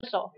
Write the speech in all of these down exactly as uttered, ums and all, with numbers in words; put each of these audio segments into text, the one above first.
手。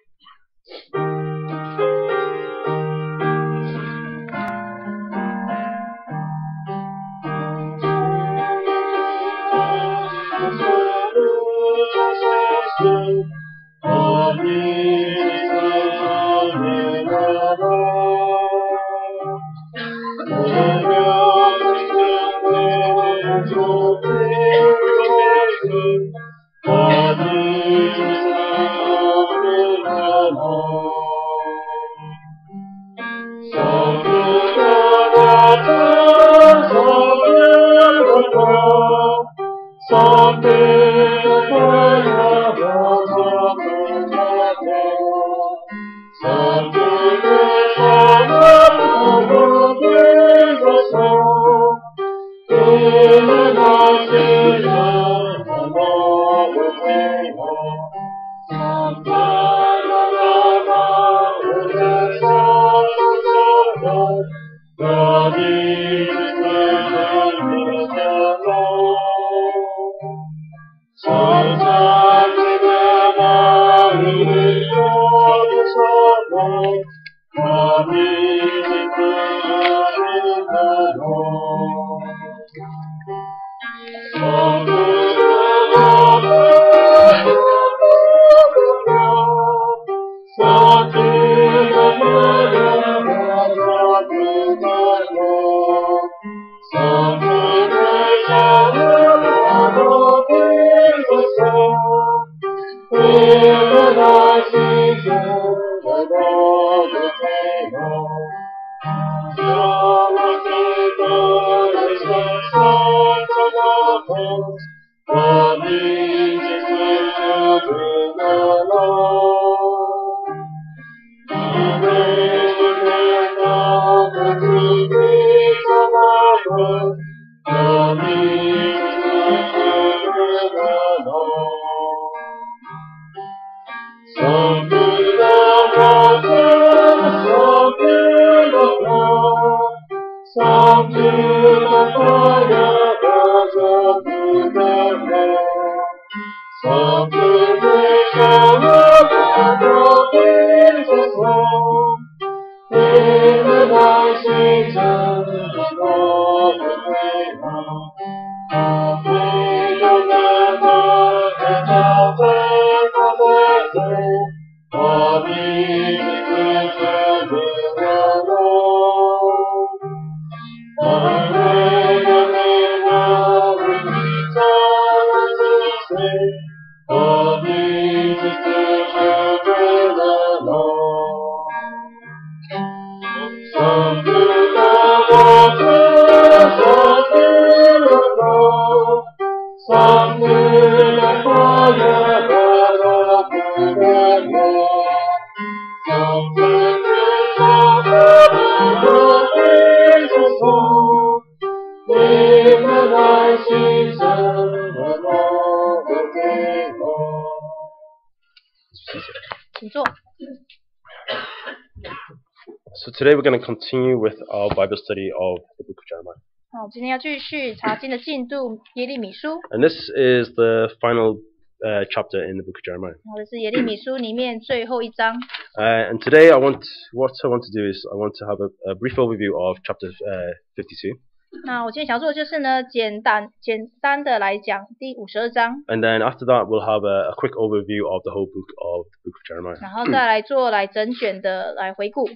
So today we're going to continue with our Bible study of the book of Jeremiah. 好，我今天要继续查经的进度，耶利米书。 And this is the final uh, chapter in the book of Jeremiah. 好，这是耶利米书里面最后一章。 Uh, and today I want, what I want to do is I want to have a, a brief overview of chapter uh, fifty-two. 那我今天想做的就是呢，简单简单的来讲第五十二章， And then after that we'll have a, a quick overview of the whole book of the book of Jeremiah. 然后再来做来整卷的来回顾。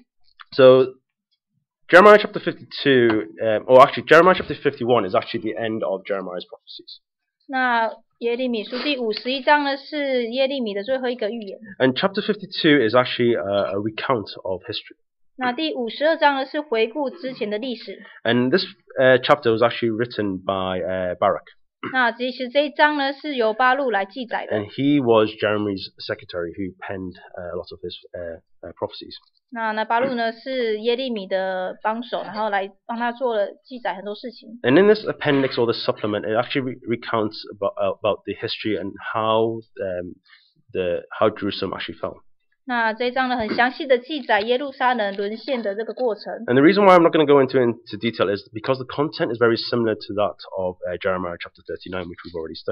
So Jeremiah chapter fifty-two, um, or actually Jeremiah chapter fifty-one is actually the end of Jeremiah's prophecies. 那耶利米书第五十一章呢，是耶利米的最后一个预言。 And chapter fifty-two is actually a, a recount of history. 那第五十二章呢，是回顾之前的历史。 And this uh, chapter was actually written by uh, Barak. 那其实这一章呢，是由巴录来记载的。 And he was Jeremy's secretary who penned uh, a lot of his uh, uh, prophecies. 那那巴录呢，是耶利米的帮手，然后来帮他做了记载很多事情。 And in this appendix or this supplement, it actually re recounts about, uh, about the history and how um, the how Jerusalem actually fell. 那这一章呢，很详细的记载耶路撒冷沦陷的这个过程。 And the reason why I'm not going to go into into detail is because the content is very similar to that of uh, Jeremiah chapter thirty-nine, which we've already studied.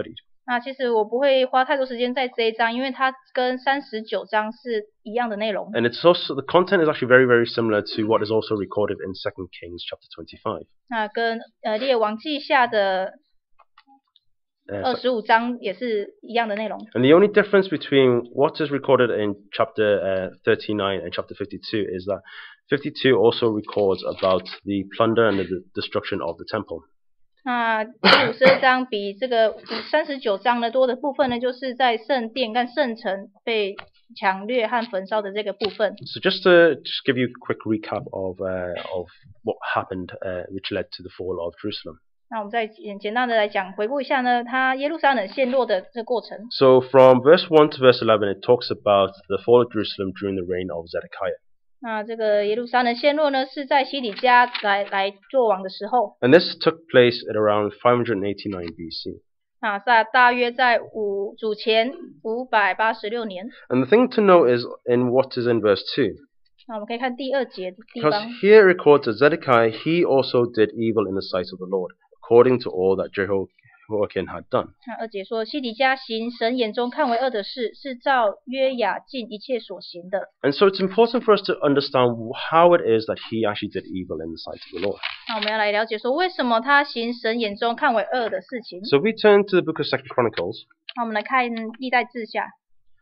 那其实我不会花太多时间在这一章，因为它跟三十九章是一样的内容。 And it's also, the content is actually very, very similar to what is also recorded in Second Kings chapter twenty-five. 那跟呃列王记下的 Uh, 二十五章也是一样的内容。 And the only difference between what is recorded in chapter uh, thirty-nine and chapter fifty-two is that fifty-two also records about the plunder and the destruction of the temple. 那第五十二章比这个三十九章呢多的部分呢，就是在圣殿跟圣城被抢掠和焚烧的这个部分。 So just to just give you a quick recap of uh, of what happened, uh, which led to the fall of Jerusalem. 那我们再简简单的来讲，回顾一下呢，它耶路撒冷陷落的这个过程。 So from verse one to verse eleven, it talks about the fall of Jerusalem during the reign of Zedekiah. 那这个耶路撒冷陷落呢，是在西底家来来做王的时候。 And this took place at around five eighty-nine B C. 那在大约在五主前五百八十六年。 And the thing to note is in what is in verse two. 那我们可以看第二节的地 Because 方。 here it records that Zedekiah, he also did evil in the sight of the Lord, according to all that Jehoiakim had done. 那二节说，西底家行神眼中看为恶的事，是照约雅敬一切所行的。 And so it's important for us to understand how it is that he actually did evil in the sight of the Lord. 那我们要来了解说，为什么他行神眼中看为恶的事情。 So we turn to the book of Second Chronicles. 那我们来看历代志下，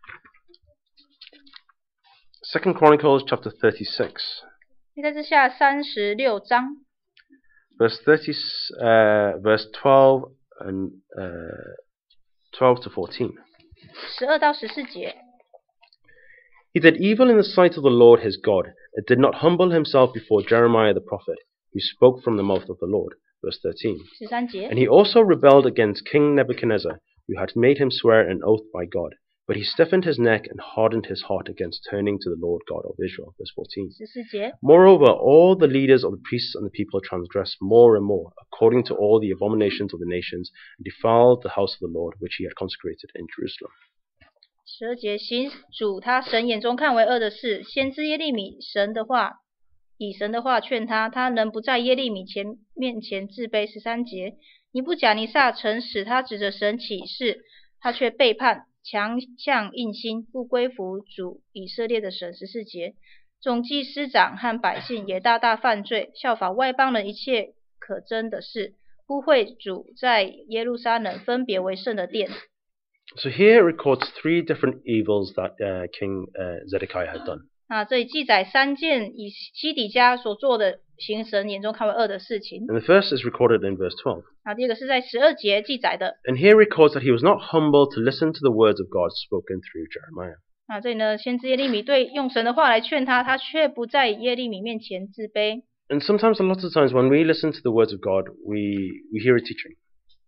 Second Chronicles chapter thirty-six, 历代志下三十六章 verse thirty, uh, verse twelve and uh, twelve to fourteen. 十二到十四节。 He did evil in the sight of the Lord his God, and did not humble himself before Jeremiah the prophet, who spoke from the mouth of the Lord. Verse thirteen. 十三节。 And he also rebelled against King Nebuchadnezzar, who had made him swear an oath by God. But he stiffened his neck and hardened his heart against turning to the Lord God of Israel. Verse fourteen. 十四节。 Moreover, all the leaders of the priests and the people transgressed more and more, according to all the abominations of the nations, and defiled the house of the Lord, which he had consecrated in Jerusalem. 十二节，行主他神眼中看为恶的事，先知耶利米神的话，以神的话劝他，他能不在耶利米前面前自卑。十三节，尼布甲尼撒曾使他指着神起誓，他却背叛，强向硬心，不归服主以色列的神。十四节，众祭司长和百姓也大大犯罪，效法外邦人一切可憎的事，污秽主在耶路撒冷分别为圣的殿。 So here it records three different evils that uh, King uh, Zedekiah had done. 啊，这里记载三件以西底家所做的行神眼中看为恶的事情。 And the first is recorded in verse twelve. 啊，第二个是在十二节记载的。 And here it records that he was not humble to listen to the words of God spoken through Jeremiah. 啊，这里呢，先知耶利米对用神的话来劝他，他却不在耶利米面前自卑。 And sometimes, a lot of times, when we listen to the words of God, we, we hear a teaching.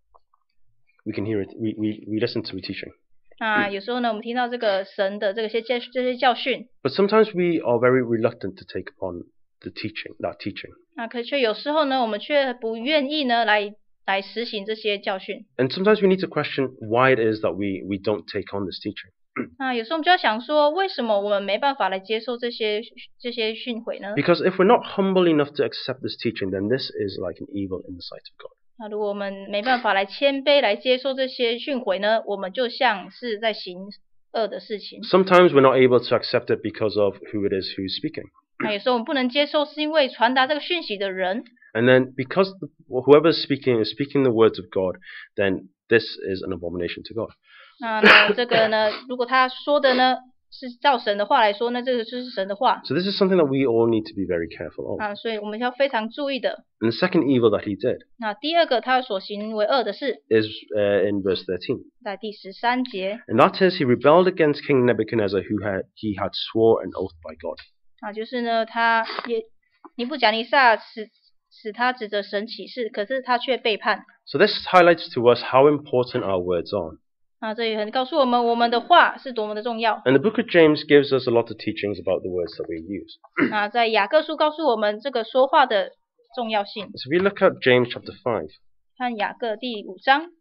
We can hear it. We, we, we listen to a teaching. 啊，有时候呢，我们听到这个神的这个些教这些教训， But sometimes we are very reluctant to take upon the teaching, that teaching. 啊，可却有时候呢，我们却不愿意呢来来实行这些教训。 And sometimes we need to question why it is that we, we don't take on this teaching. 那有时候我们就要想说，为什么我们没办法来接受这些这些训诲呢？ Because if we're not humble enough to accept this teaching, then this is like an evil in the sight of God. 那如果我们没办法来谦卑来接受这些训诲呢，我们就像是在行恶的事情。 Sometimes we're not able to accept it because of who it is who's speaking. 那有时候我们不能接受，是因为传达这个讯息的人。 And then because the, whoever is speaking is speaking the words of God, then this is an abomination to God. 那呢，这个呢，如果他说的呢是照神的话来说，那这个就是神的话。 So this is something that we all need to be very careful of. 啊，所以我们要非常注意的。 And the second evil that he did 那第二个他所行为恶的事， is uh, in verse thirteen. 在第十三节， And that is he rebelled against King Nebuchadnezzar, who had he had swore an oath by God. 啊，就是呢，他也尼布甲尼撒使使他指着神起誓，可是他却背叛。 So this highlights to us how important our words are. 啊，这也很告诉我们，我们的话是多么的重要。 And the book of James gives us a lot of teachings about the words that we use. 啊，在雅各书告诉我们这个说话的重要性。 So if we look at James chapter five, 看雅各第五章，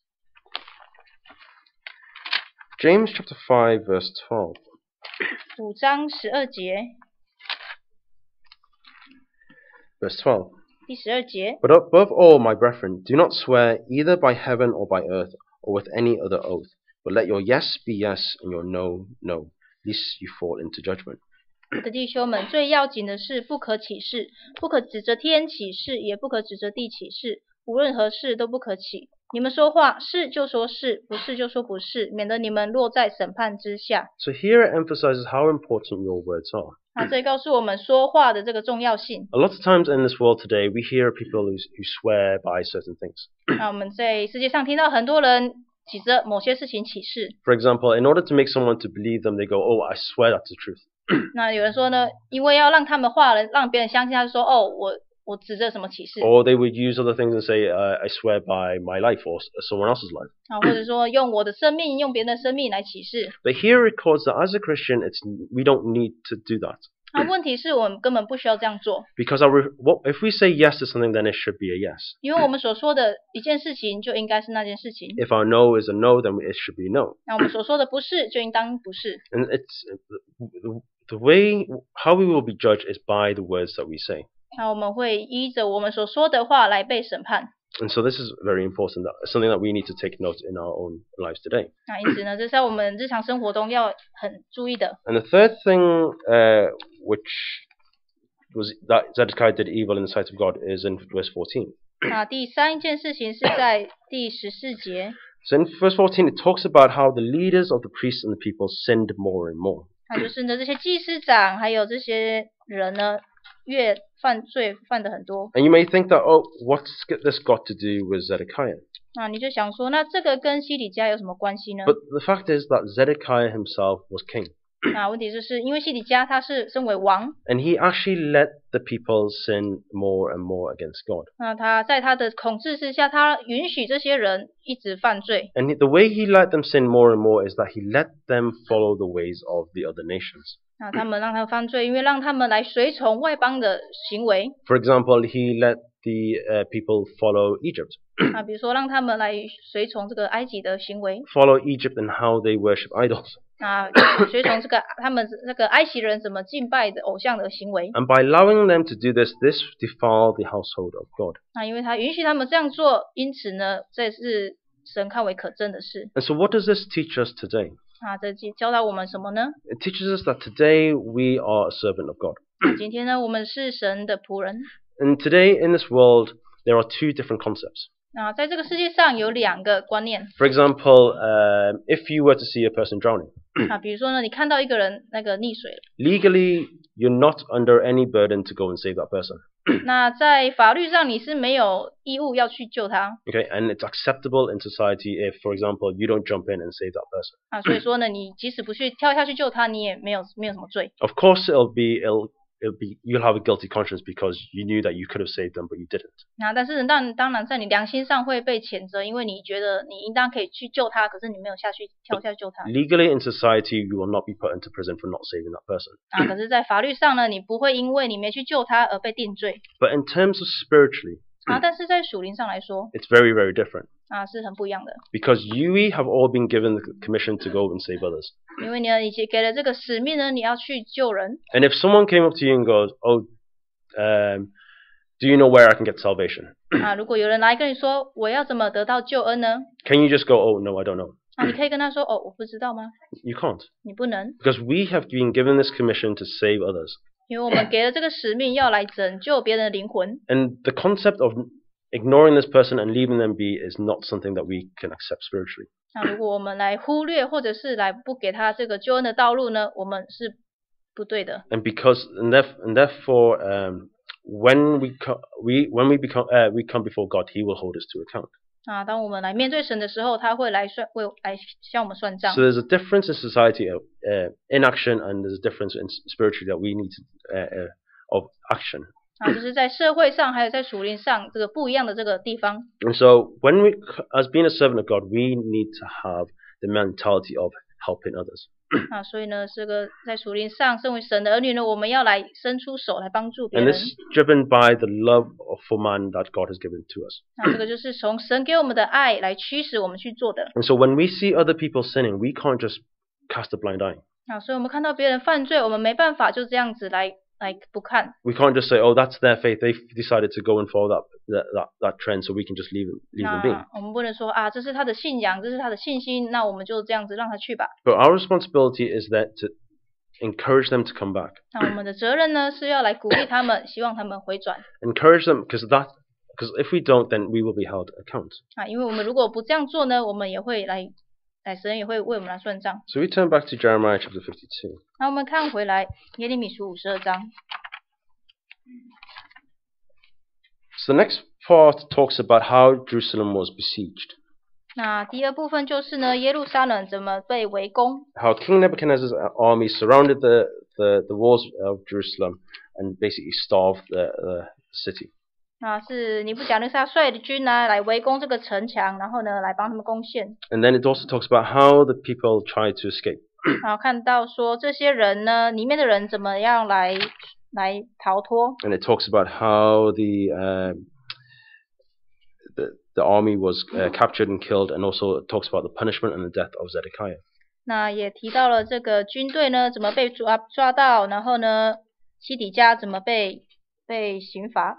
James chapter five verse twelve. 五章十二节， Verse twelve. 第十二节。 But above all, my brethren, do not swear either by heaven or by earth or with any other oath, but let your yes be yes and your no, no, lest you fall into judgment. 我的弟兄们，最要紧的是不可起誓，不可指着天起誓，也不可指着地起誓，无论何事都不可起。你们说话，是就说是，不是就说不是，免得你们落在审判之下。 So here it emphasizes how important your words are. 那这里告诉我们说话的这个重要性。 A lot of times in this world today, we hear people who, who swear by certain things. 那我们在世界上听到很多人起着某些事情起誓。 For example, in order to make someone to believe them, they go, "Oh, I swear that's the truth." 那有人说呢，因为要让他们话人让别人相信，他就说哦，我我指着什么起誓。 Or they would use other things and say, uh, "I swear by my life or someone else's life." 啊，或者说用我的生命，用别人的生命来起誓。 But here it records that as a Christian, it's we don't need to do that. 那问题是我们根本不需要这样做， Because our, what, if we say yes to something, then it should be a yes. 因为我们所说的一件事情就应该是那件事情。 If our no is a no, then it should be no. 那我们所说的不是，就应当不是。 And it's the, the way how we will be judged is by the words that we say. 那我们会依着我们所说的话来被审判。 And so this is very important. That something that we need to take note in our own lives today. 那因此呢，这是在我们日常生活中要很注意的。 And the third thing, uh, which was that Zedekiah did evil in the sight of God, is in verse fourteen. 那第三件事情是在第十四节。 So in verse fourteen, it talks about how the leaders of the priests and the people sinned more and more. 那就是呢，这些祭司长还有这些人呢，越犯罪犯的很多。 And you may think that, oh, what's this got to do with Zedekiah? 那你就想说，那这个跟西底家有什么关系呢？ But the fact is that Zedekiah himself was king. 那问题就是因为西底家他是身为王， And he actually let the people sin more and more against God. 那他在他的统治之下，他允许这些人一直犯罪。 And the way he let them sin more and more is that he let them follow the ways of the other nations. 那他们让他们犯罪，因为让他们来随从外邦的行为。 For example, he let the uh, people follow Egypt. 啊，比如说让他们来随从这个埃及的行为， Follow Egypt and how they worship idols. 啊，随从这个他们这个埃及人怎么敬拜的偶像的行为。 And by allowing them to do this, this defiled the household of God. 那因为他允许他们这样做，因此呢，这是神看为可憎的事。 And so what does this teach us today? 啊，这教导我们什么呢？ It teaches us that today we are a servant of God. 那今天呢，我们是神的仆人。 And today in this world, there are two different concepts. 那在这个世界上有两个观念。 For example, um, if you were to see a person drowning, 啊，比如说呢，你看到一个人那个溺水了， legally, you're not under any burden to go and save that person. 那在法律上你是没有义务要去救他。 Okay, and it's acceptable in society if, for example, you don't jump in and save that person. 啊，所以说呢，你即使不去跳下去救他，你也没有没有什么罪。 Of course, it'll be it'll it'll be you'll have a guilty conscience because you knew that you could have saved them, but you didn't. 啊，但是当当然在你良心上会被谴责，因为你觉得你应当可以去救他，可是你没有下去跳下去救他。 Legally, in society, you will not be put into prison for not saving that person. 啊，可是，在法律上呢，你不会因为你没去救他而被定罪。 But in terms of spiritually, 啊，但是在属灵上来说， it's very, very different. 啊，是很不一样的。 Because you we have all been given the commission to go and save others. 因为呢，你给了这个使命呢，你要去救人。 And if someone came up to you and goes, "Oh, um, do you know where I can get salvation?" 啊，如果有人来跟你说我要怎么得到救恩呢？ Can you just go, "Oh, no, I don't know"? 啊，你可以跟他说哦，我不知道吗？ You can't. 你不能， Because we have been given this commission to save others. 因为我们给了这个使命，要来拯救别人的灵魂。 And the concept of ignoring this person and leaving them be is not something that we can accept spiritually. 那如果我们来忽略或者是来不给他这个救恩的道路呢，我们是不对的。 And because and, theref- and therefore, um, when we co- we when we become uh, we come before God, He will hold us to account. 啊，当我们来面对神的时候，他会来算为来向我们算账。 So there's a difference in society of uh, inaction, and there's a difference in spiritually that we need to, uh, uh, of action. 啊，就是在社会上还有在属灵上这个不一样的这个地方。 And so when we, as being a servant of God, we need to have the mentality of helping others. 啊，所以呢，这个在属灵上，身为神的儿女呢，我们要来伸出手来帮助别 And 人。 this is driven by the love of for man that God has given to us. 那这个就是从神给我们的爱来驱使我们去做的。 And so when we see other people sinning, we can't just cast a blind eye. 啊，所以我们看到别人犯罪，我们没办法就这样子来 like 不看。 We can't just say, oh, that's their faith. They've decided to go and follow that that that, that trend, so we can just leave them leave them be. 那我们不能说啊，这是他的信仰，这是他的信心，那我们就这样子让他去吧。 But our responsibility is that to encourage them to come back. 那我们的责任呢，是要来鼓励他们，希望他们回转 Encourage them because that because if we don't, then we will be held account. 啊，因为我们如果不这样做呢，我们也会来，来神也会为我们来算账。 So we turn back to Jeremiah chapter fifty-two. 那我们看回来耶利米书五十二章。 So the next part talks about how Jerusalem was besieged. 那第二部分就是呢，耶路撒冷怎么被围攻？ How King Nebuchadnezzar's army surrounded the, the, the walls of Jerusalem and basically starved the, the city. 那是尼布甲尼撒率的军呢来围攻这个城墙，然后呢来帮他们攻陷。 And then it also talks about how the people tried to escape. 然后看到说这些人呢，里面的人怎么样来来逃脱？ And it talks about how the uh, the, the army was uh, captured and killed, and also it talks about the punishment and the death of Zedekiah. 那也提到了这个军队呢怎么被抓抓到，然后呢西底家怎么被被刑罚。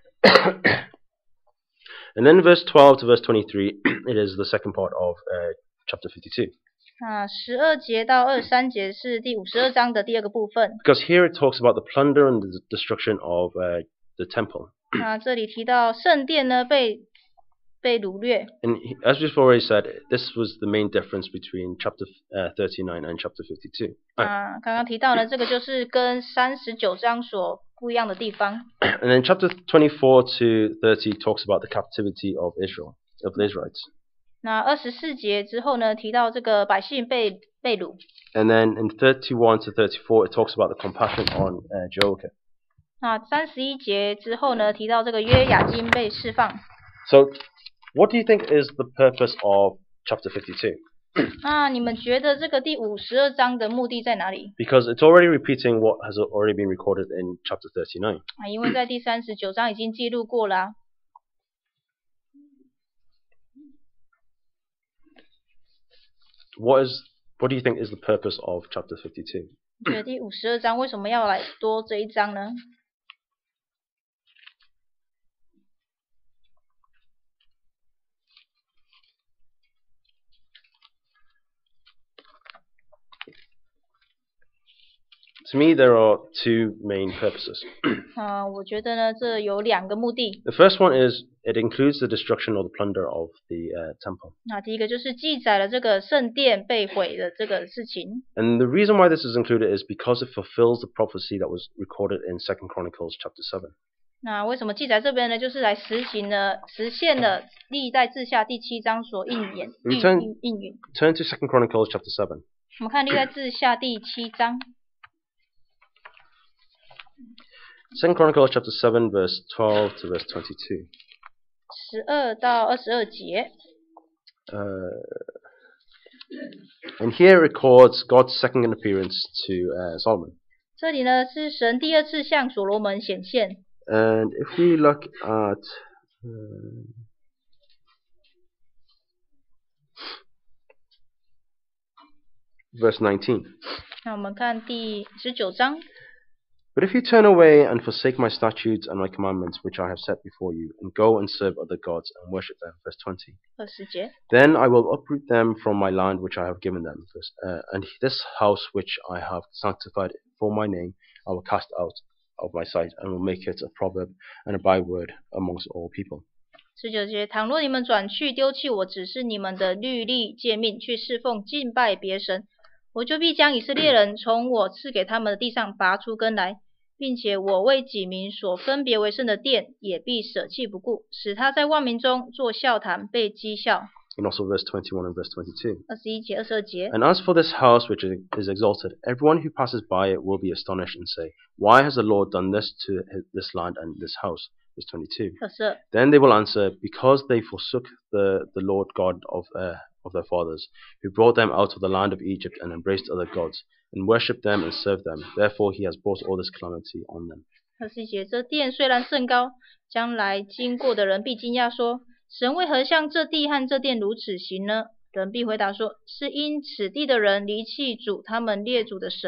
And then verse twelve to verse twenty-three, it is the second part of uh, chapter fifty-two. 那十二节到二十三节是第五十二章的第二个部分。 Because here it talks about the plunder and the destruction of uh, the temple. 那这里提到圣殿呢被被掳掠。 And he- as we've already said, this was the main difference between chapter uh, thirty-nine and chapter fifty-two. 啊，刚刚提到呢，这个就是跟三十九章所不一样的地方。 And then chapter twenty-four to thirty talks about the captivity of Israel, of the Israelites. 那二十四节之后呢，提到这个百姓被被掳。 And then in thirty-one to thirty-four, it talks about the compassion on uh, Joachim. 那三十一节之后呢，提到这个约雅金被释放。 So, what do you think is the purpose of chapter fifty-two? 那你们觉得这个第五十二章的目的在哪里？ Because it's already repeating what has already been recorded in chapter thirty-nine. 啊，因为在第三十九章已经记录过啦、 What is what do you think is the purpose of chapter fifty-two? 你觉得第五十二章为什么要来多这一章呢？ To me, there are two main purposes. 啊，我觉得呢，这有两个目的。 The first one is it includes the destruction or the plunder of the uh, temple. 那第一个就是记载了这个圣殿被毁的这个事情。 And the reason why this is included is because it fulfills the prophecy that was recorded in Second Chronicles chapter seven. 那为什么记载这边呢？就是来实行了、实现了历代志下第七章所应验、应 Return- 应应允。 Turn to Second Chronicles chapter seven. 我们看历代志下第七章。 Second Chronicles chapter seven, verse twelve to verse twenty-two. 十二到二十二节， Uh, and here it records God's second appearance to uh, Solomon. 这里呢是神第二次向所罗门显现。 And if we look at uh, verse nineteen. 那我们看第十九章， But if you turn away and forsake my statutes and my commandments which I have set before you, and go and serve other gods and worship them, verse twenty, 二十节， then I will uproot them from my land which I have given them, verse, uh, and this house which I have sanctified for my name I will cast out of my sight, and will make it a proverb and a byword amongst all people. 十九节，倘若你们转去丢弃我指示你们的律例诫命，去侍奉敬拜别神，我就必将以色列人从我赐给他们的地上拔出根来，并且我为己民所分别为圣的殿，也必舍弃不顾，使他在万民中作笑谈，被讥笑。 And also verse twenty-one and verse twenty-two. 二十一节、二十二节。 And as for this house which is exalted, everyone who passes by it will be astonished and say, Why has the Lord done this to this land and this house? Verse twenty-two. 二十二。 Then they will answer, Because they forsook the, the Lord God of, uh, of their fathers, who brought them out of the land of Egypt and embraced other gods, and worshipped them and served them. Therefore he has brought all this calamity on them. 二十一节，这殿虽然甚高，将来经过的人必惊讶说：神为何向这地和这殿如此行呢？人必回答说：是因此地的人离弃主他们列祖的神，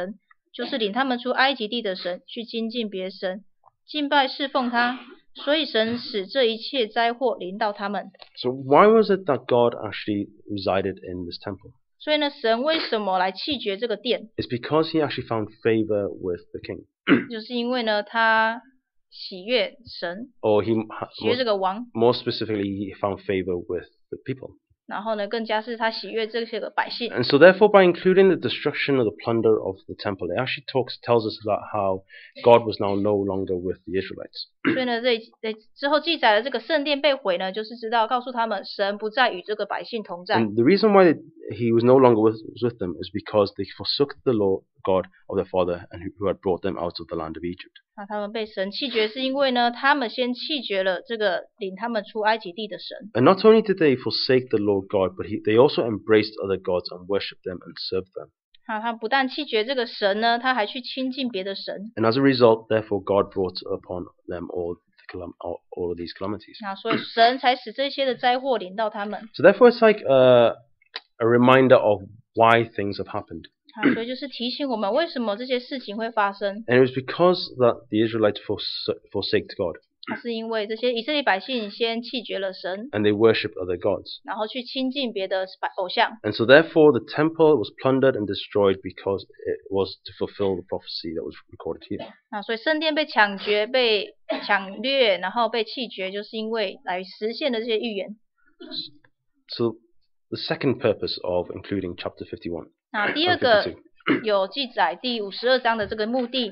就是领他们出埃及地的神，去亲近别神，敬拜侍奉他，所以神使这一切灾祸临到他们。 So why was it that God actually resided in this temple? 所以呢，神为什么来弃绝这个殿？ It's because he actually found favor with the king. 就是因为呢，他喜悦神， Or he, 喜悦这 more, 个王， more specifically, he found favor with the people. 然后呢，更加是他喜悦这些个百姓。 And so therefore, by including the destruction or the plunder of the temple, it actually talks tells us about how God was now no longer with the Israelites. 所以呢，这这之后记载了这个圣殿被毁呢，就是知道告诉他们，神不再与这个百姓同在。 And the reason why he was no longer with, was with them is because they forsook the Lord God of their father and who, who had brought them out of the land of Egypt. 那他们被神弃绝，是因为呢，他们先弃绝了这个领他们出埃及地的神。 And not only did they forsake the Lord God, but he, they also embraced other gods and worshipped them and served them. 啊，他不但弃绝这个神呢，他还去亲近别的神。 And as a result, therefore, God brought upon them all the calam- all, all of these calamities. 啊，所以神才使这些的灾祸临到他们。 So therefore, it's like a, a reminder of why things have happened. 啊，所以就是提醒我们为什么这些事情会发生。 And it was because that the Israelites forsa- forsaked God 那是因为这些以色列百姓先弃绝了神， and they worshipped other gods. 然后去亲近别的百偶像。 And so therefore, the temple was plundered and destroyed because it was to fulfill the prophecy that was recorded here. 啊，所以圣殿被抢劫、被抢掠，然后被弃绝，就是因为来实现的这些预言。 So the second purpose of including chapter fifty-one 那第 and 二个 fifty-two, 有记载第五十二章的这个目的，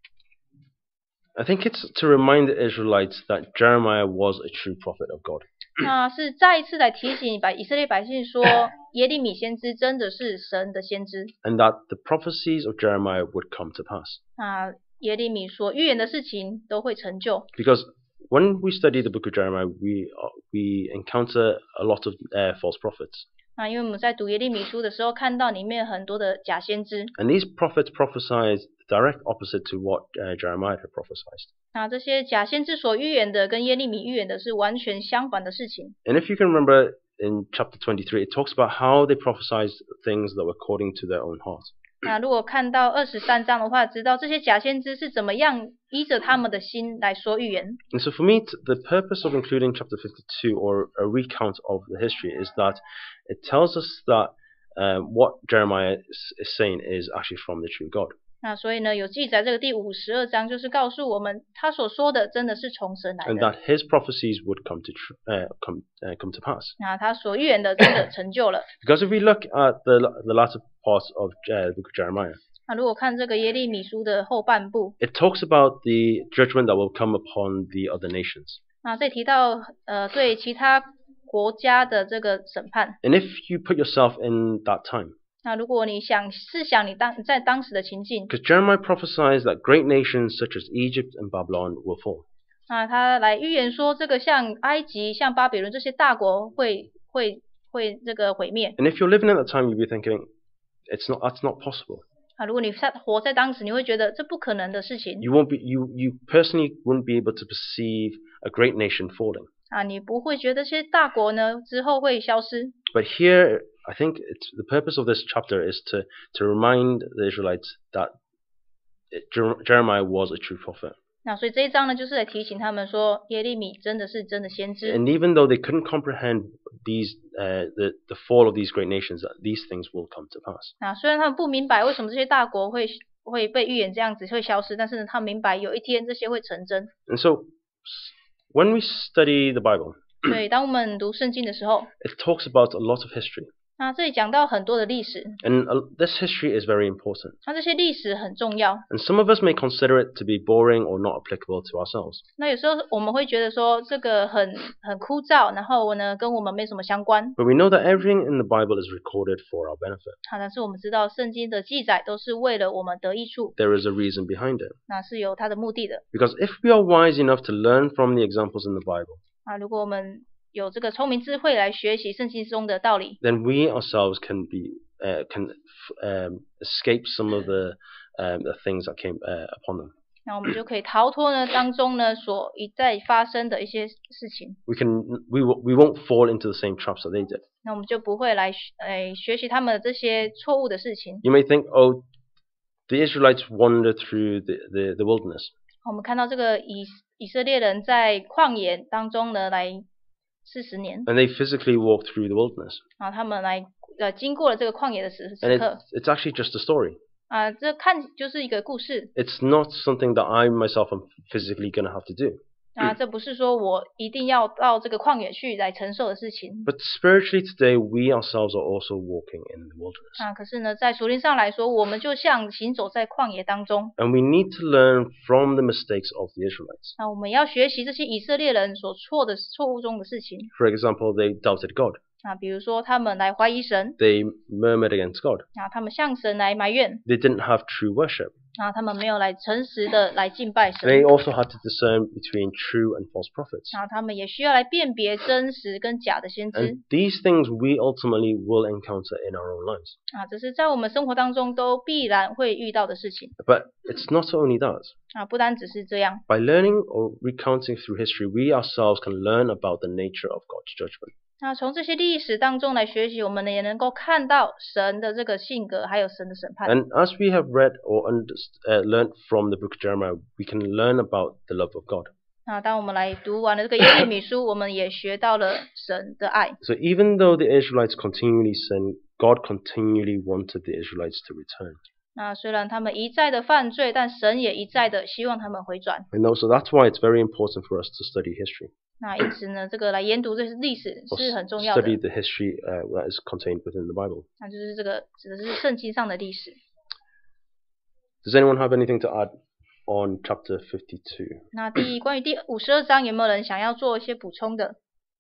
I think it's to remind the Israelites that Jeremiah was a true prophet of God. 那是再一次来提醒百以色列百姓说，耶利米先知真的是神的先知。 And that the prophecies of Jeremiah would come to pass. 那耶利米所预言的事情都会成就。 Because when we study the book of Jeremiah, we uh, we encounter a lot of uh, false prophets. 那因为我们在读耶利米书的时候，看到里面很多的假先知。 And these prophets prophesied the direct opposite to what uh, Jeremiah had prophesied. 那这些假先知所预言的，跟耶利米预言的是完全相反的事情。 And if you can remember in chapter twenty-three, it talks about how they prophesied things that were according to their own heart. 那如果看到二十三章的话，知道这些假先知是怎么样依着他们的心来说预言。 And so for me, t- the purpose of including chapter fifty-two or a recount of the history is that it tells us that uh, what Jeremiah is, is saying is actually from the true God. 那所以呢，有记载这个第五十二章，就是告诉我们他所说的真的是从神来 And 的。 that his prophecies would come to tr- uh, come uh, come to pass. 那他所预言的真的成就了。 Because if we look at the the latter part of uh, the book of Jeremiah, 那如果看这个耶利米书的后半部， it talks about the judgment that will come upon the other nations. 那这里提到呃对其他国家的这个审判。 And if you put yourself in that time, 那如果你想试想你当在当时的情境， because Jeremiah prophesies that great nations such as Egypt and Babylon will fall. 那他来预言说，这个像埃及、像巴比伦这些大国会会会这个毁灭。 And if you're living at that time, you'll be thinking, it's not that's not possible. 啊，如果你在活在当时，你会觉得这不可能的事情 You won't be you you personally wouldn't be able to perceive a great nation falling. 啊，你不会觉得这些大国呢之后会消失。 But here, I think it's, the purpose of this chapter is to to remind the Israelites that it, Jer- Jeremiah was a true prophet. 那所以这一章呢，就是来提醒他们说，耶利米真的是真的先知。 And even though they couldn't comprehend these uh, the the fall of these great nations, that these things will come to pass. 那虽然他们不明白为什么这些大国会会被预言这样子会消失，但是呢，他们明白有一天这些会成真。 And so, when we study the Bible, 所以当我们读圣经的时候， it talks about a lot of history, 那这里讲到很多的历史， and uh, this history is very important. 那这些历史很重要。 And some of us may consider it to be boring or not applicable to ourselves. 那有时候我们会觉得说这个很很枯燥，然后呢跟我们没什么相关。 But we know that everything in the Bible is recorded for our benefit. 好，但是我们知道圣经的记载都是为了我们得益处， There is a reason behind it. 那是有它的目的的。 Because if we are wise enough to learn from the examples in the Bible, 啊，如果我们有这个聪明智慧来学习圣经中的道理， then we ourselves can be uh, can um, escape some of the um, the things that came uh, upon them. 那我们就可以逃脱呢当中呢所一再发生的一些事情， We can we will, we won't fall into the same traps that they did. 那我们就不会来诶学习他们的这些错误的事情。 You may think, oh, the Israelites wandered through the, the, the wilderness. 我们看到这个以以色列人在旷野当中呢，来四十年， And they physically walked through the wilderness. 啊，他们来呃经过了这个旷野的时 And 时刻， it's, it's actually just a story. 啊，这看就是一个故事， It's not something that I myself am physically going to have to do. 啊，这不是说我一定要到这个旷野去来承受的事情， But spiritually today, we ourselves are also walking in the wilderness. 啊，可是呢，在属灵上来说，我们就像行走在旷野当中， And we need to learn from the mistakes of the Israelites. 那我们要学习这些以色列人所错的错误中的事情， For example, they doubted God. 啊，比如说他们来怀疑神， They murmured against God. 啊，他们向神来埋怨， They didn't have true worship. 啊，他们没有来诚实的来敬拜 And they 神， also had to discern between true and false prophets. 啊，他们也需要来辨别真实跟假的先知， And these things we ultimately will encounter in our own lives. 啊，这是在我们生活当中都必然会遇到的事情， But it's not only that. 啊，不单只是这样， By learning or recounting through history, we ourselves can learn about the nature of God's judgment. 那从这些历史当中来学习，我们也能够看到神的这个性格，还有神的审判。 And as we have read or underst- uh, learned from the book of Jeremiah, we can learn about the love of God. 那当我们来读完了这个耶利米书，我们也学到了神的爱。 So even though the Israelites continually sinned, God continually wanted the Israelites to return. 那虽然他们一再的犯罪，但神也一再的希望他们回转。 And also that's why it's very important for us to study history. 那因此呢，这个来研读这些历史 Or 是很重要的。 study the history uh, that is contained within the Bible. 那就是这个指的是圣经上的历史。 Does anyone have anything to add on chapter fifty-two? 那第关于第五十二章有没有人想要做一些补充的？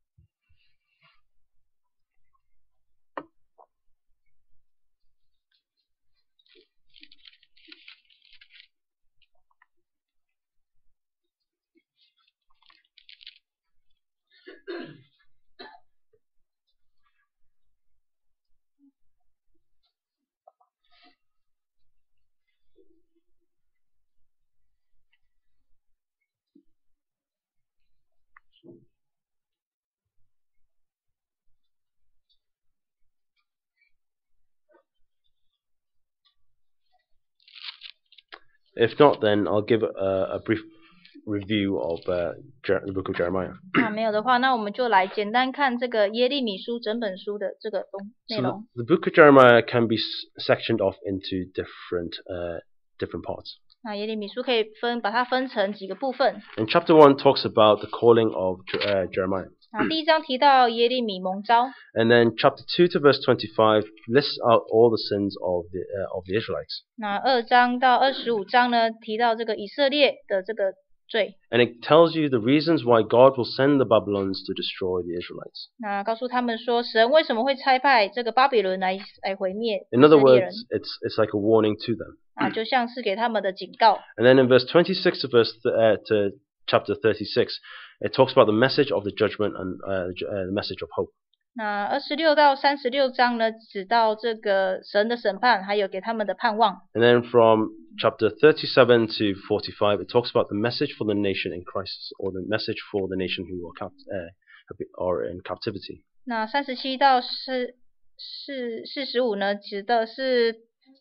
If not, then I'll give a, a brief review of uh, Jer- the book of Jeremiah. 那没有的话，那我们就来简单看这个耶利米书整本书的这个东内 So 容。 the, the book of Jeremiah can be s- sectioned off into different uh, different parts. 那耶利米书可以分把它分成几个部分。 And chapter one talks about the calling of Je- uh, Jeremiah. 那第一章提到耶利米蒙召， And then chapter two to verse twenty-five lists out all the sins of the uh, of the Israelites. 那二章到二十五章呢提到这个以色列的这个罪， And it tells you the reasons why God will send the Babylons to destroy the Israelites. 那告诉他们说神为什么会差派这个巴比伦来来毁灭以 In 色 other 列人 words, it's it's like a warning to them. 啊，就像是给他们的警告。 And then in verse twenty-six to verse th- uh, to chapter thirty-six, it talks about the message of the judgment and uh, ju- uh, the message of hope. 那二十六到三十六章呢，指到这个神的审判，还有给他们的盼望。 And then from chapter thirty-seven to forty-five, it talks about the message for the nation in crisis, or the message for the nation who are capt- uh, are in captivity. 那三十七到四四四十五呢，指的是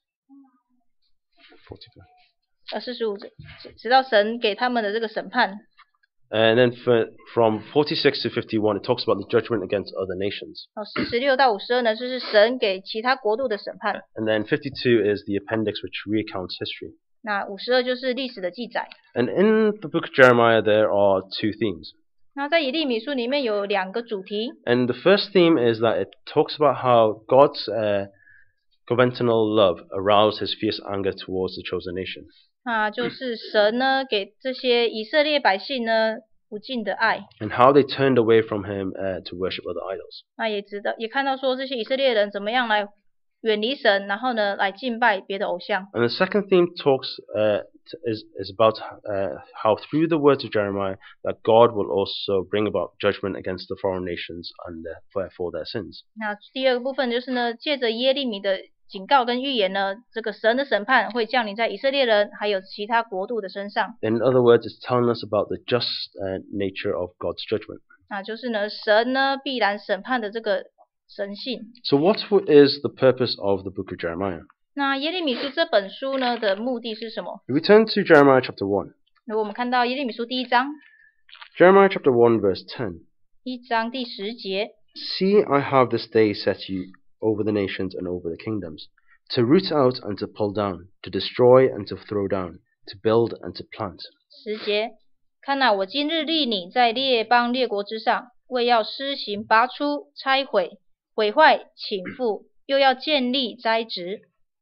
forty-five. 呃四十五指指到神给他们的这个审判。 And then for, from forty-six to fifty-one, it talks about the judgment against other nations. 哦，四十六到五十二呢，就是神给其他国度的审判。 And then fifty-two is the appendix which recounts history. 那五十二就是历史的记载。 And in the book of Jeremiah, there are two themes. 那在以利米书里面有两个主题。 And the first theme is that it talks about how God's uh, covenantal love aroused his fierce anger towards the chosen nation. 那就是神呢给这些以色列百姓呢无尽的爱。 And how they turned away from him uh, to worship other idols. 那也知道也看到说这些以色列人怎么样来远离神，然后呢来敬拜别的偶像。 And the second theme talks uh, t- is is about uh, how through the words of Jeremiah that God will also bring about judgment against the foreign nations and their, for, for their sins. 那第二个部分就是呢，借着耶利米的警告跟预言呢，这个神的审判会降临在以色列人还有其他国度的身上。 In other words, it's telling us about the just uh, nature of God's judgment. 那就是呢，神呢必然审判的这个神性。 So what w- is the purpose of the book of Jeremiah? 那耶利米书这本书呢的目的是什么？ We return to Jeremiah chapter one. 如果我们看到耶利米书第一章， Jeremiah chapter one verse ten. 一章第十节， See, I have this day set you over the nations and over the kingdoms, to root out and to pull down, to destroy and to throw down, to build and to plant. 十节，看哪，我今日立你在列邦列国之上，为要施行拔出、拆毁、毁坏、倾覆，又要建立、栽植。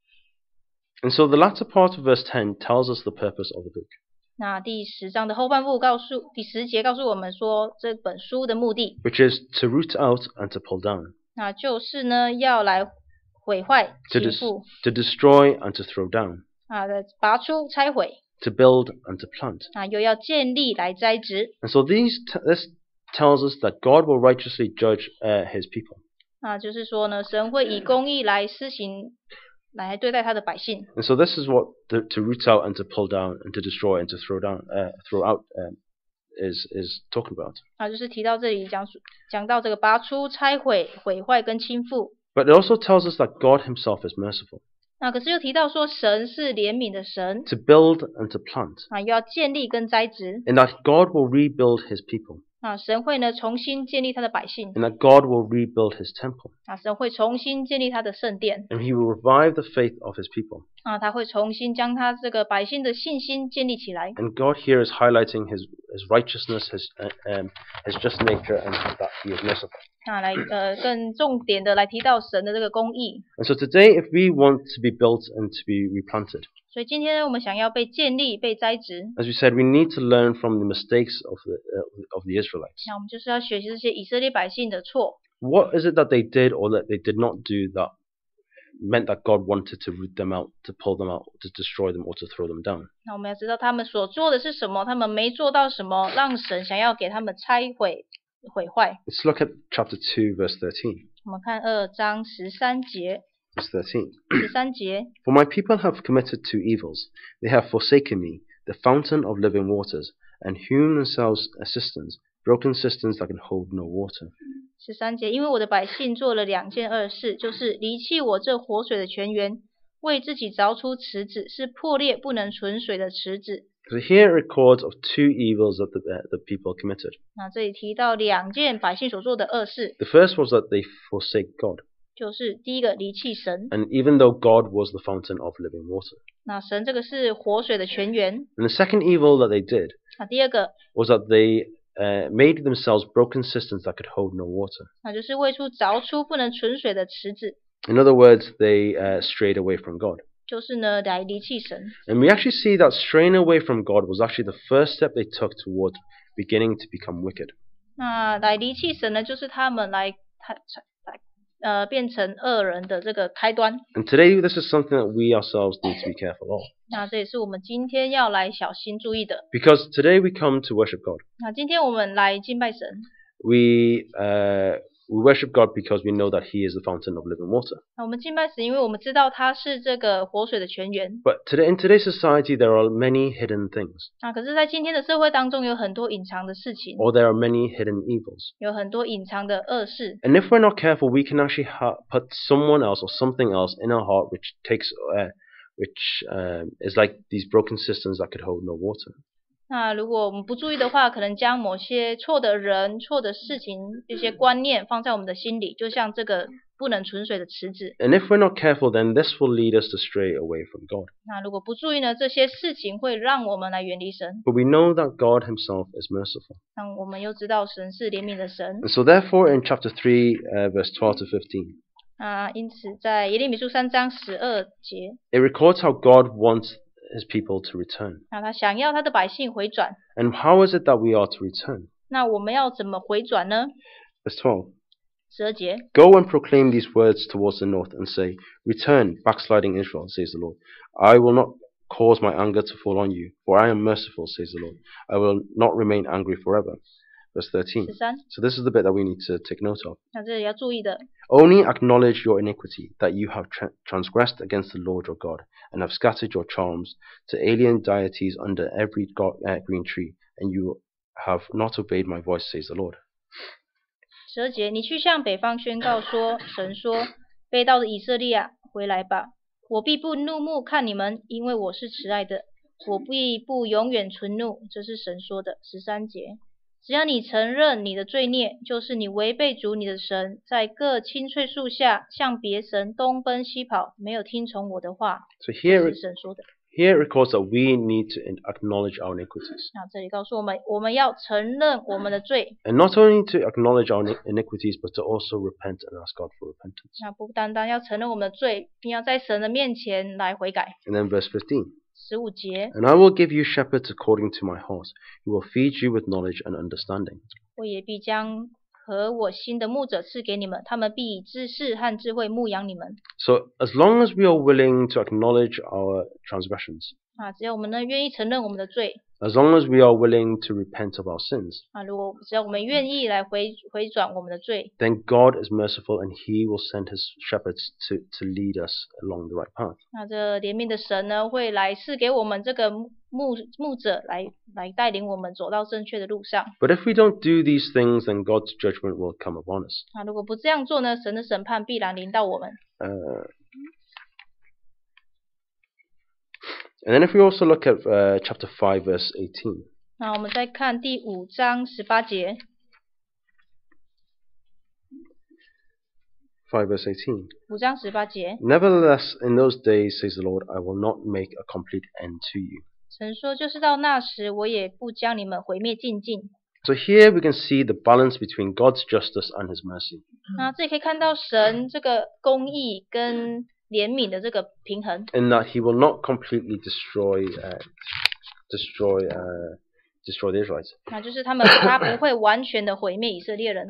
And so the latter part of verse ten tells us the purpose of the book, 那第十章的后半部告诉，第十节告诉我们说，这本书的目的， which is to root out and to pull down, 那就是呢，要来毁坏、 to, 倾 des- 覆 to destroy and to throw down, 啊，拔出、拆毁 to build and to plant. 啊，又要建立来栽植。 And so these t- this tells us that God will righteously judge uh, his people. 啊，就是说呢，神会以公义来施行，来对待他的百姓。 And so this is what the, to root out and to pull down and to destroy and to throw down, uh, throw out um, is is talking about. 啊，就是提到这里讲述讲到这个拔出、拆毁、毁坏跟倾覆。 But it also tells us that God himself is merciful, 那可是又提到说，神是怜悯的神 to build and to plant, 啊，又要建立跟栽植 and that God will rebuild his people, 啊，神会呢重新建立他的百姓 and that God will rebuild his temple, 啊，神会重新建立他的圣殿 and he will revive the faith of his people. 啊，他会重新将他这个百姓的信心建立起来 And God here is highlighting his, his righteousness, his, uh, um, his just nature, and that he is merciful. 啊，来呃更重点的来提到神的这个公义。 And so today, if we want to be built and to be replanted, 所以今天呢，我们想要被建立、被栽植， as we said, we need to learn from the mistakes of the, uh, of the Israelites. 那我们就是要学习这些以色列百姓的错。 What is it that they did or that they did not do that meant that God wanted to root them out, to pull them out, to destroy them, or to throw them down? 那我们要知道他们所做的是什么，他们没做到什么，让神想要给他们拆毁、毁坏。 Let's look at chapter two, verse thirteen. 我们看二章十三节， Verse thirteen. 十三节， For my people have committed two evils. They have forsaken me, the fountain of living waters, and hewn themselves a cisterns, broken cisterns that can hold no water. 十三节，因为我的百姓做了两件恶事，就是离弃我这活水的泉源，为自己凿出池子，是破裂不能存水的池子。 So here it records of two evils that the, uh, the people committed. 那这里提到两件百姓所做的恶事， The first was that they forsake God. 就是第一个离弃神。 And even though God was the fountain of living water. 那神这个是活水的泉源。 And the second evil that they did 那第二个， was that they uh, made themselves broken cisterns that could hold no water. 那就是为出凿出不能存水的池子， In other words, they uh, strayed away from God. 就是呢来离弃神。 And we actually see that straying away from God was actually the first step they took toward beginning to become wicked. 那来离弃神呢，就是他们来他来呃变成恶人的这个开端。 And today, this is something that we ourselves need to be careful of. 那这也是我们今天要来小心注意的。 Because today we come to worship God. 那今天我们来敬拜神， We uh, we worship God because we know that He is the fountain of living water. 那我们敬拜神，因为我们知道他是这个活水的泉源。 But today, in today's society, there are many hidden things, 那可是，在今天的社会当中，有很多隐藏的事情， or there are many hidden evils. 有很多隐藏的恶事。 And if we're not careful, we can actually ha- put someone else or something else in our heart, which takes, uh, which um, is like these broken cisterns that could hold no water. 那如果我们不注意的话，可能将某些错的人、错的事情、这些观念放在我们的心里，就像这个不能存水的池子。 And if we're not careful, then this will lead us to stray away from God. 那如果不注意呢，这些事情会让我们来远离神。 But we know that God Himself is merciful. 那我们又知道神是怜悯的神。 And so therefore, in chapter three, uh, verse twelve to fifteen, 那因此，在耶利米书三章十二节， it records how God wants His people to return. 那他想要他的百姓回转。 And how is it that we are to return? 那我们要怎么回转呢？ Verse twelve. 十二节， Go and proclaim these words towards the north and say, Return, backsliding Israel, says the Lord. I will not cause my anger to fall on you, for I am merciful, says the Lord. I will not remain angry forever. Verse thirteen. 十三。 So this is the bit that we need to take note of. 那这里要注意的， Only acknowledge your iniquity, that you have tra- transgressed against the Lord your God, and have scattered your charms to alien deities under every go- uh, green tree, and you have not obeyed my voice, says the Lord. 十二节，你去向北方宣告说，神说，被盗的以色列啊，回来吧， 我必不怒目看你们，因为我是慈爱的，我必不永远存怒。这是神说的。十三节，只要你承认你的罪孽，就是你违背主你的神，在各青翠树下向别神东奔西跑，没有听从我的话。 So here, 这是神说的。 here it records that we need to acknowledge our iniquities. 那这里告诉我们，我们要承认我们的罪。 And not only to acknowledge our iniquities, but to also repent and ask God for repentance. 那不单单要承认我们的罪，并要在神的面前来悔改。 And then verse fifteen. 十五节， And I will give you shepherds according to my heart, who will feed you with knowledge and understanding. 我也必将和我心的牧者赐给你们，他们必以知识和智慧牧养你们。 So as long as we are willing to acknowledge our transgressions, 啊，只要我们呢愿意承认我们的罪， as long as we are willing to repent of our sins, 啊，如果只要我们愿意来回回转我们的罪， then God is merciful and He will send His shepherds to, to lead us along the right path. 那这怜悯的神呢会来赐给我们这个牧牧者来来带领我们走到正确的路上。 But if we don't do these things, then God's judgment will come upon us. 那如果不这样做呢，神的审判必然临到我们。 Uh, and then if we also look at uh, chapter five, verse eighteen. 那我们再看第五章十八节。 five verse eighteen. 五章十八节， Nevertheless, in those days, says the Lord, I will not make a complete end to you. 神说，就是到那时，我也不将你们毁灭尽尽。 So here we can see the balance between God's justice and His mercy. 那这里可以看到神这个公义跟怜悯的这个平衡。 In that He will not completely destroy, uh, destroy, uh, destroy the Israelites. 那就是他们他不会完全的毁灭以色列人。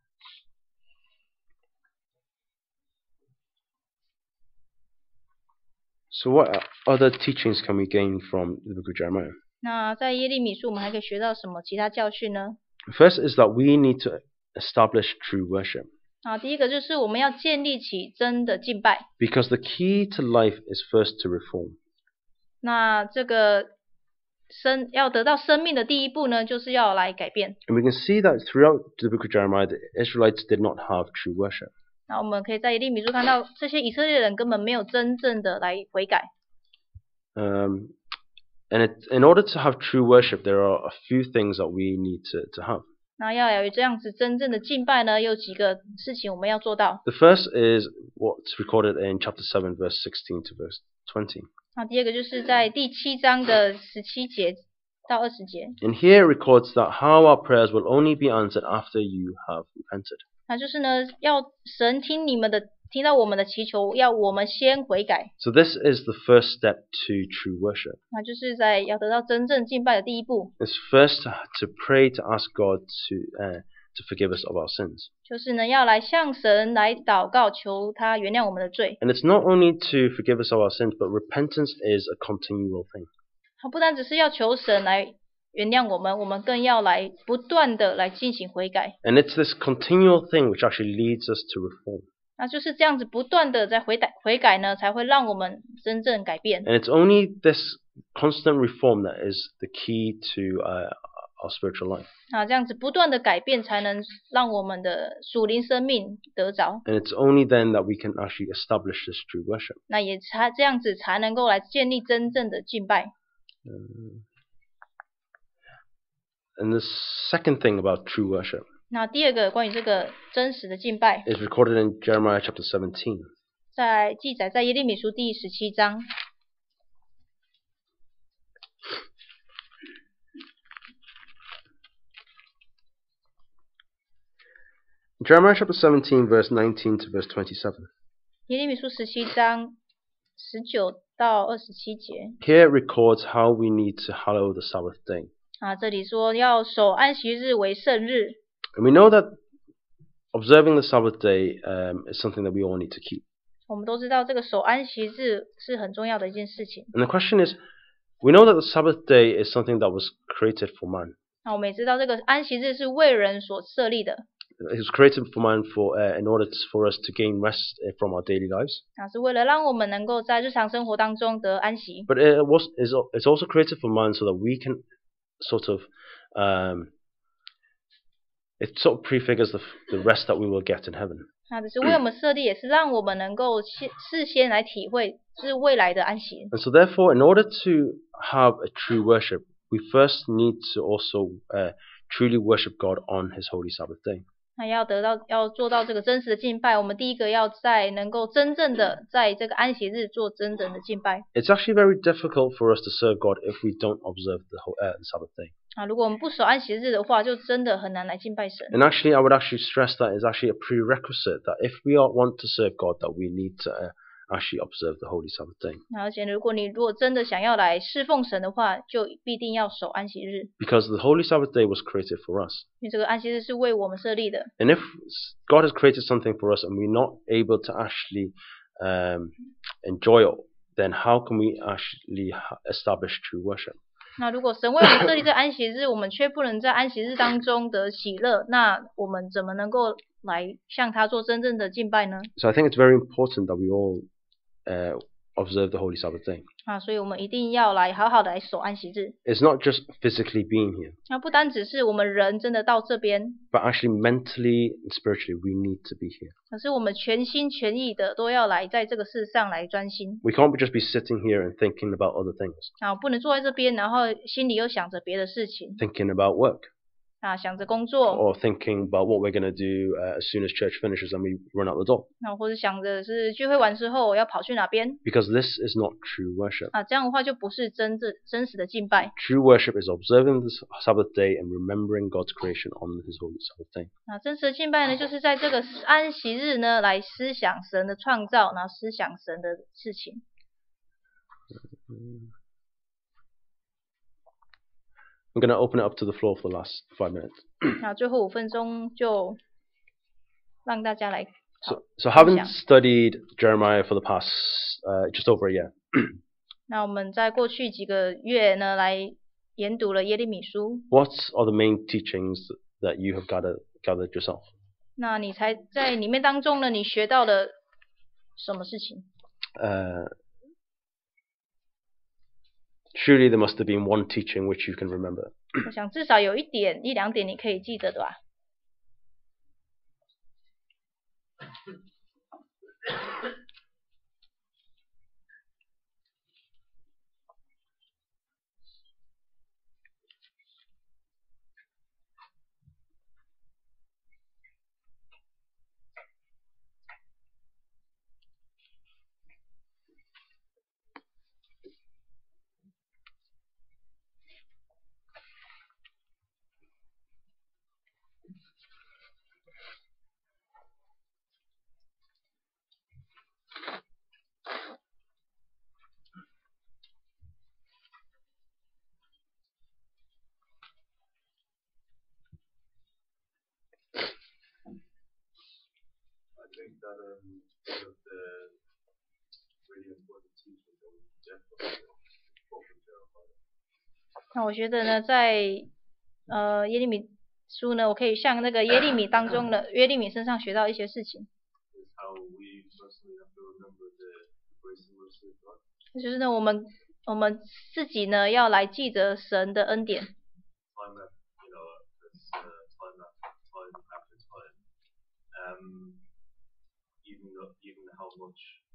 So what other teachings can we gain from the book of Jeremiah? 那在耶利米书，我们还可以学到什么其他教训呢？ First is that we need to establish true worship. 啊，第一个就是我们要建立起真的敬拜。 Because the key to life is first to reform. 那这个生要得到生命的第一步呢，就是要来改变。 And we can see that throughout the book of Jeremiah, the Israelites did not have true worship. 那我们可以在耶利米书看到，这些以色列人根本没有真正的来悔改。 Um, and it, in order to have true worship, there are a few things that we need to, to have. 那要有这样子真正的敬拜呢，有几个事情我们要做到。 The first is what's recorded in chapter seven, verse sixteen to verse twenty. 那第二个就是在第七章的十七节到二十节。 And here it records that how our prayers will only be answered after you have repented. 那就是呢，要神听你们的，听到我们的祈求，要我们先悔改。 So this is the first step to true worship. 那就是在要得到真正敬拜的第一步， It's first to pray to ask God to uh, to forgive us of our sins. 就是呢要来向神来祷告，求他原谅我们的罪。 And it's not only to forgive us of our sins, but repentance is a continual thing. 他不单只是要求神来原谅我们，我们更要来不断的来进行悔改。 And it's this continual thing which actually leads us to reform. 那就是这样子不断的在悔改悔改呢，才会让我们真正改变。 And it's only this constant reform that is the key to uh, our spiritual life. 那这样子不断的改变，才能让我们的属灵生命得着。 And it's only then that we can actually establish this true worship. 那也才这样子才能够来建立真正的敬拜。 Um, and the second thing about true worship 那第二个关于这个真实的敬拜， is recorded in Jeremiah chapter seventeen. 在记载在耶利米书第十七章。 Jeremiah chapter seventeen, verse nineteen to verse twenty-seven. 耶利米书十七章十九到二十七节。 Here it records how we need to hallow the Sabbath day. 啊，这里说要守安息日为圣日。 And we know that observing the Sabbath day um, is something that we all need to keep. 我们都知道这个守安息日是很重要的一件事情。 And the question is, we know that the Sabbath day is something that was created for man. 那我们也知道这个安息日是为人所设立的， It was created for man for uh, in order to, for us to gain rest uh, from our daily lives. 那是为了让我们能够在日常生活当中得安息。 But it was is it's also created for man so that we can sort of um, it sort of prefigures the the rest that we will get in heaven. 那只是为我们设立，也是让我们能够先事先来体会是未来的安息。 And so therefore, in order to have a true worship, we first need to also uh, truly worship God on His holy Sabbath day. 那要得到要做到这个真实的敬拜，我们第一个要在能够真正的在这个安息日做真正的敬拜。 It's actually very difficult for us to serve God if we don't observe the, whole, uh, the Sabbath day. 啊，如果我们不守安息日的话，就真的很难来敬拜神。 And actually, I would actually stress that it's actually a prerequisite that if we are, want to serve God, that we need to uh, actually observe the holy Sabbath day. 而且如果你如果真的想要来侍奉神的话，就必定要守安息日， Because the holy Sabbath day was created for us. 因为这个安息日是为我们设立的。 And if God has created something for us and we're not able to actually um, enjoy it, then how can we actually establish true worship? 那如果神为我们设立这安息日，我们却不能在安息日当中得喜乐，那我们怎么能够来向他做真正的敬拜呢？ So I think it's very important that we all uh, observe the holy Sabbath day. 啊，所以我们一定要来好好的来守安息日。 It's not just physically being here, 那不单只是我们人真的到这边， but actually mentally and spiritually we need to be here. 可是我们全心全意的都要来在这个世上来专心。 We can't just be sitting here and thinking about other things, 啊，不能坐在这边，然后心里又想着别的事情， thinking about work, 啊，想着工作， or thinking about what we're going to do uh, as soon as church finishes and we run out the door. 那或者想着是聚会完之后我要跑去哪边， Because this is not true worship. 啊，这样的话就不是真正真实的敬拜。 True worship is observing the Sabbath day and remembering God's creation on His holy Sabbath day. 啊，真实的敬拜呢，就是在这个安息日呢，来思想神的创造，然后思想神的事情。 I'm going to open it up to the floor for the last five minutes. 那最后五分钟就让大家来讨 So, so having 分享。 studied Jeremiah for the past uh, just over a year, 那我们在过去几个月呢，来研读了耶利米书。 what are the main teachings that you have gathered, gathered yourself? 那你才在里面当中呢，你学到了什么事情？ Uh, surely there must have been one teaching which you can remember. 我想至少有一点、一两点你可以记得的吧。 I think that um, one of the really important teachings that we get from the prophet Jeremiah 那我觉得呢，在呃耶利米书呢，我可以向那个耶利米当中的耶利米身上学到一些事情。 is how we personally have to remember the grace and mercy of God. 就是呢，我们我们自己呢要来记得神的恩典。 Time after, you know, it's, uh, time after time after time. Um, even though, even how much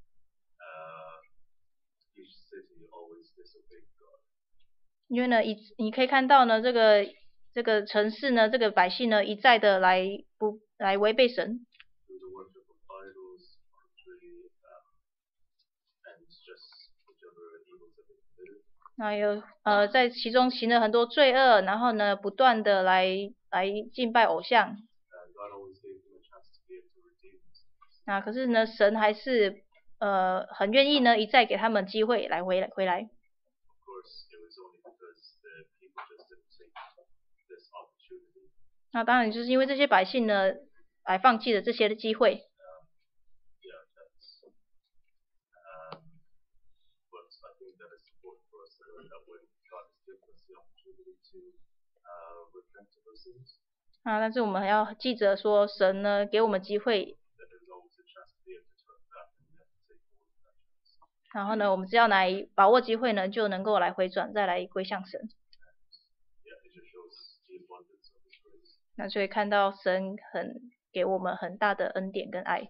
uh, each city always disobeyed God. 因为呢，一你可以看到呢，这个这个城市呢，这个百姓呢，一再的来不来违背神。 Through the worship of idols, archery, um, and just whichever evils that they committed. 那有呃在其中行了很多罪恶，然后呢，不断的来来敬拜偶像。 And God always gave them a chance to be able to redeem themselves. 那可是呢，神还是呃很愿意呢，一再给他们机会来回来回来。 Of course, it was only because the people just didn't take this opportunity. 那当然就是因为这些百姓呢，来放弃了这些的机会。 Yeah, that's. Um, but I think that it's important for us to know that when God has given us the opportunity to uh, repent of our sins, 啊，但是我们还要记着说，神呢给我们机会， that there's always a chance to be able to turn back and then take hold of that chance. 然后呢，我们只要来把握机会呢，就能够来回转，再来归向神。 Yeah, it just shows the abundance of His grace. 那所以看到神很给我们很大的恩典跟爱。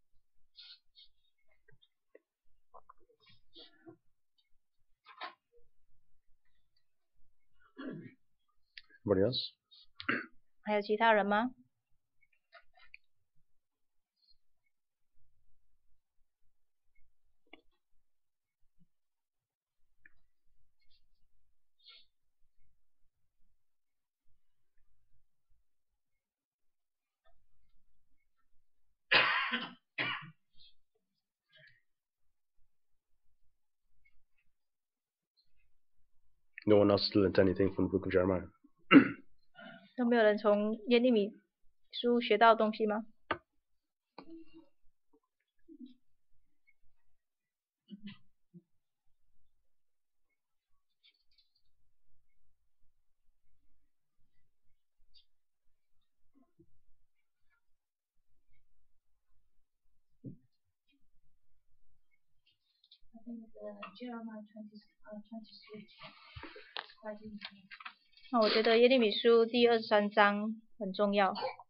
Anybody else? 还有其他人吗？ No one else learned anything from the book of Jeremiah? 都没有人从耶利米书学到东西吗？ 那我觉得耶利米书第二十三章很重要。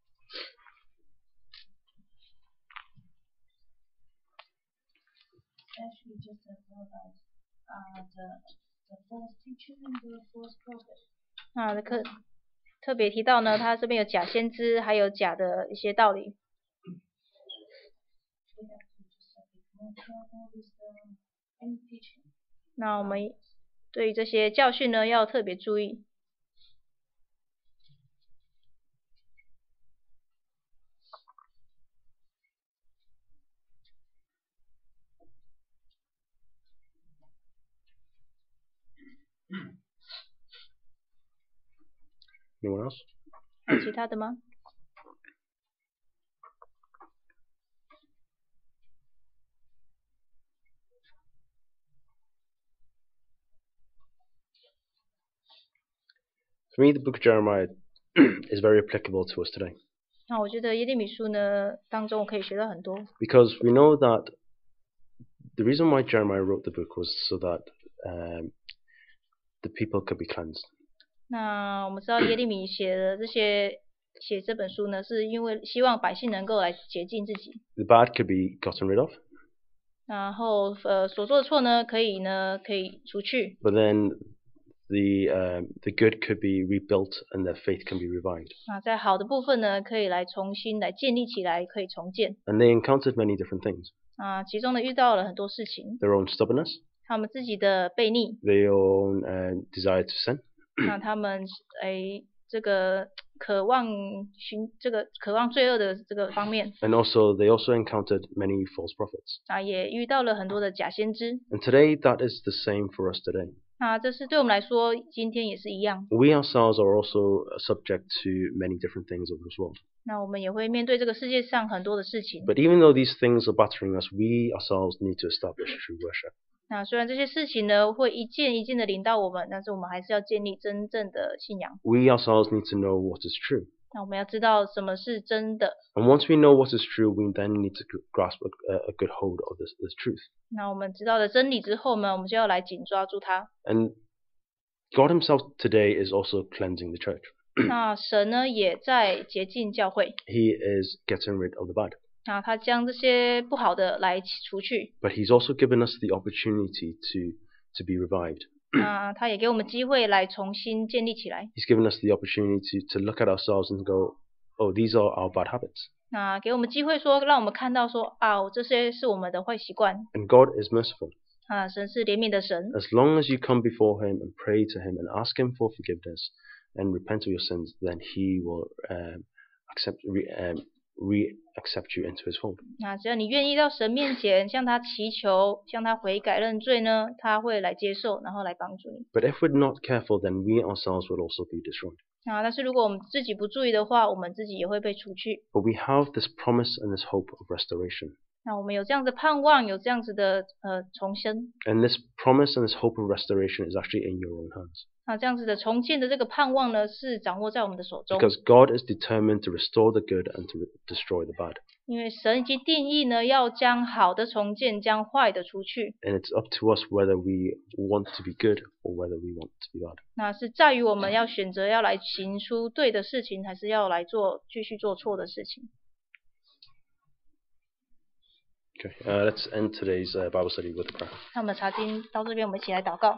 啊，特特别提到呢，他这边有假先知，还有假的一些道理。那我们对于这些教训呢，要特别注意。 Anyone else? 还有其他的吗？ For me, the book of Jeremiah is very applicable to us today. 那我觉得耶利米书呢当中我可以学到很多。 Because we know that the reason why Jeremiah wrote the book was so that um, the people could be cleansed. 那我们知道耶利米写的这些写这本书呢，是因为希望百姓能够来洁净自己。 The bad could be gotten rid of. 然后呃所做的错呢，可以呢可以除去。 But then the um, the good could be rebuilt and their faith can be revived. 那在好的部分呢，可以来重新来建立起来，可以重建。 And they encountered many different things. 啊，其中呢遇到了很多事情， Their own stubbornness, 他们自己的悖逆， their own uh, desire to sin, 那他们诶这个渴望寻这个渴望罪恶的这个方面， and also they also encountered many false prophets. 啊也遇到了很多的假先知。 And today that is the same for us today. 那这是对我们来说，今天也是一样。 We ourselves are also subject to many different things of this world. 那我们也会面对这个世界上很多的事情。 But even though these things are battering us, we ourselves need to establish true worship. 那虽然这些事情呢会一件一件的临到我们，但是我们还是要建立真正的信仰。 We ourselves need to know what is true. 那我们要知道什么是真的。 And once we know what is true, we then need to grasp a, a good hold of this, this truth. 那我们知道了真理之后呢，我们就要来紧抓住它。 And God himself today is also cleansing the church. 那神呢也在洁净教会， He is getting rid of the bad. 那他将这些不好的来除去。 But he's also given us the opportunity to, to be revived. 那他也给我们机会来重新建立起来。 He's given us the opportunity to, to look at ourselves and go, oh, these are our bad habits. 那给我们机会说，让我们看到说啊，这些是我们的坏习惯。 And God is merciful. 啊，神是怜悯的神。 As long as you come before him and pray to him and ask him for forgiveness and repent of your sins, then he will um, accept re, um, re-accept you into his fold. 那只要你愿意到神面前向他祈求，向他悔改认罪呢，他会来接受，然后来帮助你。 But if we're not careful, then we ourselves will also be destroyed. 啊，但是如果我们自己不注意的话，我们自己也会被除去。 But we have this promise and this hope of restoration. 那我们有这样子盼望，有这样子的呃重生。 And this promise and this hope of restoration is actually in your own hands. 那这样子的重建的这个盼望呢，是掌握在我们的手中。 Because God is determined to restore the good and to destroy the bad. 因为神已经定义呢，要将好的重建，将坏的除去。 And it's up to us whether we want to be good or whether we want to be bad. 那是在于我们要选择要来行出对的事情，还是要来做继续做错的事情。 Okay, uh, let's end today's uh, Bible study with a prayer. 那我们查经到这边，我们一起来祷告。